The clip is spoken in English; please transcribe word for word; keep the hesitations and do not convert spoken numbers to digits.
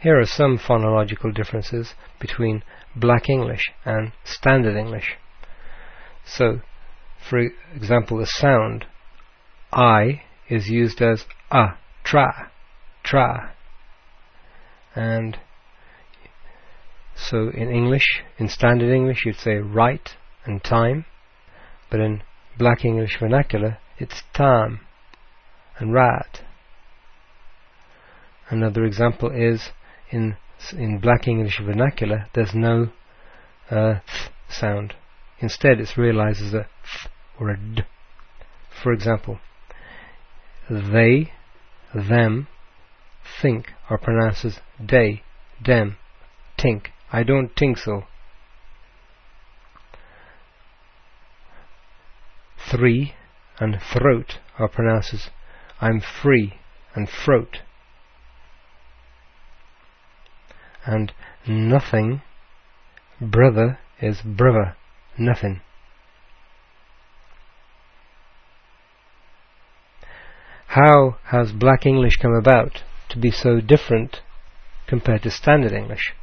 Here are some phonological differences between Black English and Standard English. So, for example, the sound I is used as a, tra, tra. And so in English, in Standard English, you'd say right and time, but in Black English vernacular, it's tam and rat. Another example is in in Black English vernacular, there's no uh, th sound. Instead, it's realized as a th or a d. For example, they, them, think are pronounced as they, dem, tink. I don't think so. Three and throat are pronounced as I'm free and throat. And nothing, brother, is brother, nothing. How has Black English come about to be so different compared to Standard English?